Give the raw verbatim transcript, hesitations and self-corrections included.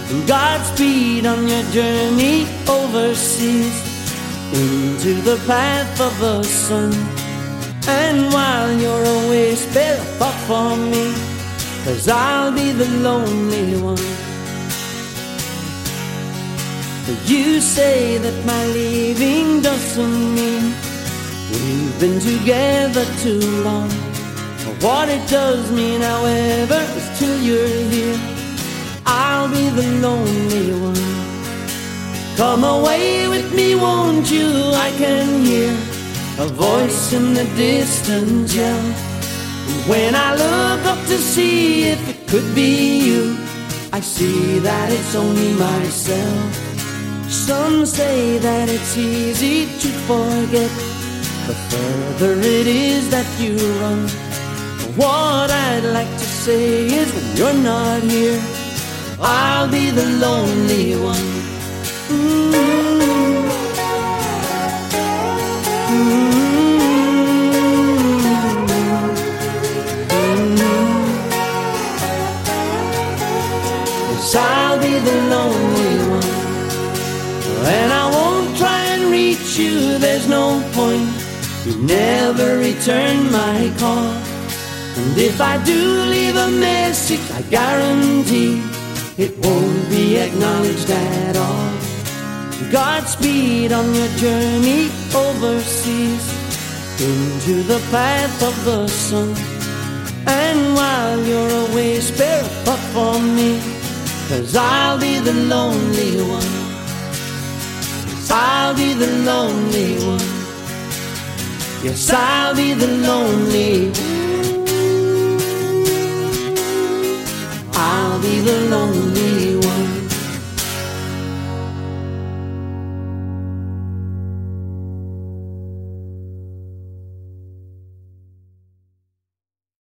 Godspeed on your journey overseas into the path of the sun. And while you're away, spare a thought for me, 'cause I'll be the lonely one. You say that my leaving doesn't mean we've been together too long. What it does mean, however, is till you're here, I'll be the lonely one. Come away with me, won't you? I can hear a voice in the distance yell. When I look up to see if it could be you, I see that it's only myself. Some say that it's easy to forget the further it is that you run. What I'd like to say is, when you're not here, I'll be the lonely one. Mm-hmm. Mm-hmm. Yes, I'll be the lonely one. And I won't try and reach you, there's no point. You never return my call. And if I do leave a message, I guarantee it won't be acknowledged at all. Godspeed on your journey overseas into the path of the sun. And while you're away, spare a thought for me, 'cause I'll be the lonely one. I'll be the lonely one. Yes, I'll be the lonely one.